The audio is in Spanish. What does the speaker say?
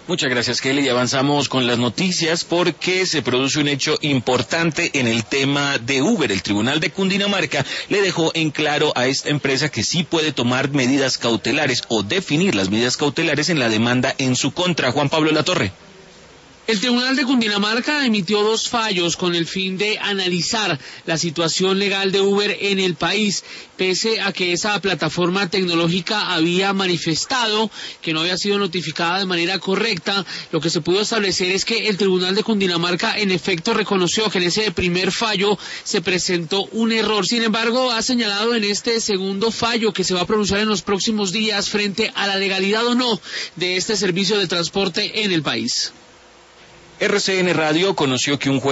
Muchas gracias, Kelly. Y avanzamos con las noticias porque se produce un hecho importante en el tema de Uber. El Tribunal de Cundinamarca le dejó en claro a esta empresa que sí puede tomar medidas cautelares o definir las medidas cautelares en la demanda en su contra. Juan Pablo Latorre. El Tribunal de Cundinamarca emitió 2 fallos con el fin de analizar la situación legal de Uber en el país, pese a que esa plataforma tecnológica había manifestado que no había sido notificada de manera correcta. Lo que se pudo establecer es que el Tribunal de Cundinamarca en efecto reconoció que en ese primer fallo se presentó un error. Sin embargo, ha señalado en este segundo fallo que se va a pronunciar en los próximos días frente a la legalidad o no de este servicio de transporte en el país. RCN Radio conoció que un juez